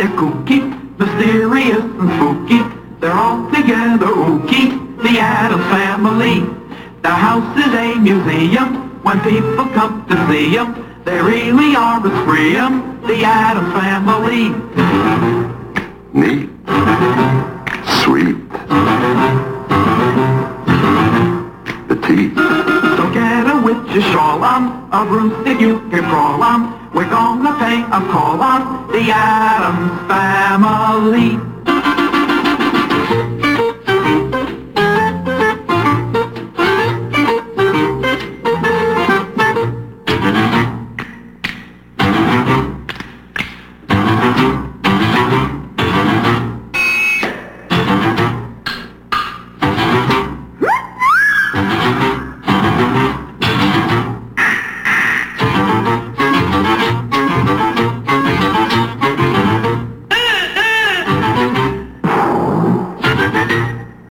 They're kooky, mysterious and spooky. They're all together ooky, the Addams Family. The house is a museum when people come to see them. They really are a scream, the Addams Family. Neat. Sweet. Petite. So get a witch's shawl on, a broomstick you can crawl on. We're gonna pay a call on the Addams Family.